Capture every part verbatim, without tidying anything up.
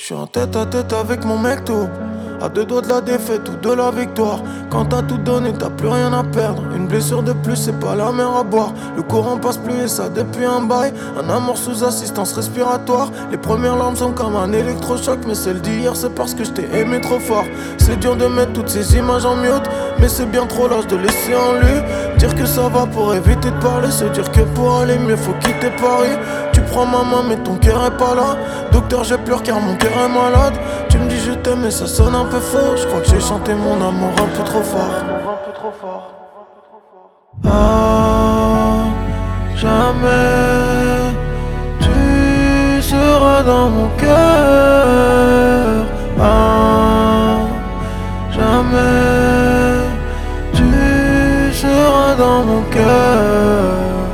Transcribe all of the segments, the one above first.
J'suis en tête à tête avec mon mec tout. À deux doigts de la défaite ou de la victoire. Quand t'as tout donné, t'as plus rien à perdre. Une blessure de plus, c'est pas la mer à boire. Le courant passe plus et ça depuis un bail. Un amour sous assistance respiratoire. Les premières larmes sont comme un électrochoc. Mais celle d'hier, c'est parce que je t'ai aimé trop fort. C'est dur de mettre toutes ces images en mute, mais c'est bien trop lâche de laisser en lui. Dire que ça va pour éviter de parler. Se dire que pour aller mieux, faut quitter Paris. Tu prends ma main, mais ton cœur est pas là. Docteur, j'ai pleure car mon cœur est malade. Tu me dis je t'aime, mais ça sonne un peu faux. Je crois que j'ai chanté mon amour un peu trop fort. Ah, jamais tu seras dans mon cœur. Ah, jamais tu seras dans mon cœur.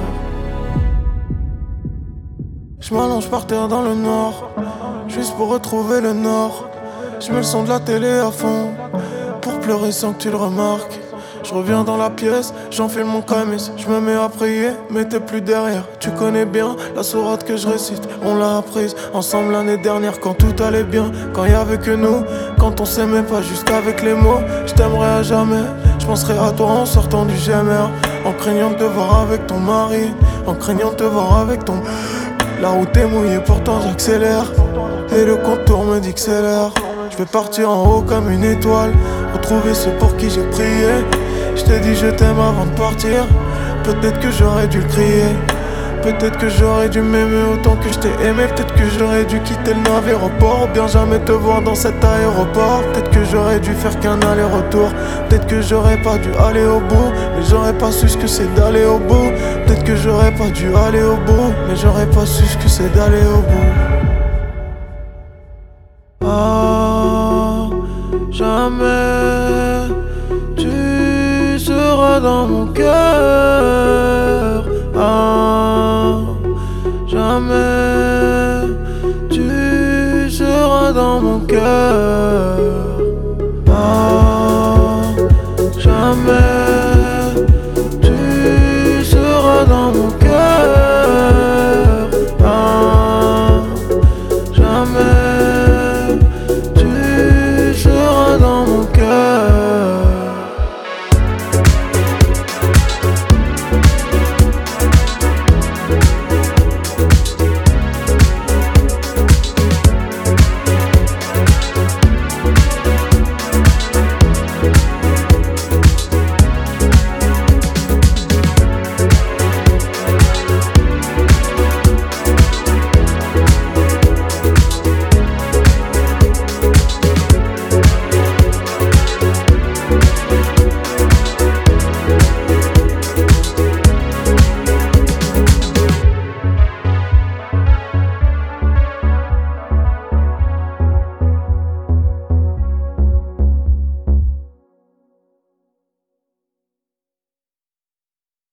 Je m'allonge par terre dans le nord, juste pour retrouver le nord. Je mets le son de la télé à fond, pour pleurer sans que tu le remarques. Je reviens dans la pièce, j'enfile mon camis. Je me mets à prier, mais t'es plus derrière. Tu connais bien la sourate que je récite. On l'a apprise ensemble l'année dernière quand tout allait bien. Quand y avait que nous, quand on s'aimait pas juste avec les mots. Je t'aimerai à jamais, je penserai à toi en sortant du G M R. En craignant de te voir avec ton mari, en craignant de te voir avec ton... La route est mouillée, pourtant j'accélère. Et le compteur me dit que c'est l'heure. Je vais partir en haut comme une étoile, retrouver ceux pour qui j'ai prié. Je t'ai dit je t'aime avant de partir. Peut-être que j'aurais dû le crier. Peut-être que j'aurais dû m'aimer autant que je t'ai aimé. Peut-être que j'aurais dû quitter le navire-report, ou bien jamais te voir dans cet aéroport. Peut-être que j'aurais dû faire qu'un aller-retour. Peut-être que j'aurais pas dû aller au bout, mais j'aurais pas su ce que c'est d'aller au bout. Peut-être que j'aurais pas dû aller au bout, mais j'aurais pas su ce que c'est d'aller au bout. Ah, jamais tu seras dans mon cœur. Ah, jamais tu seras dans mon cœur.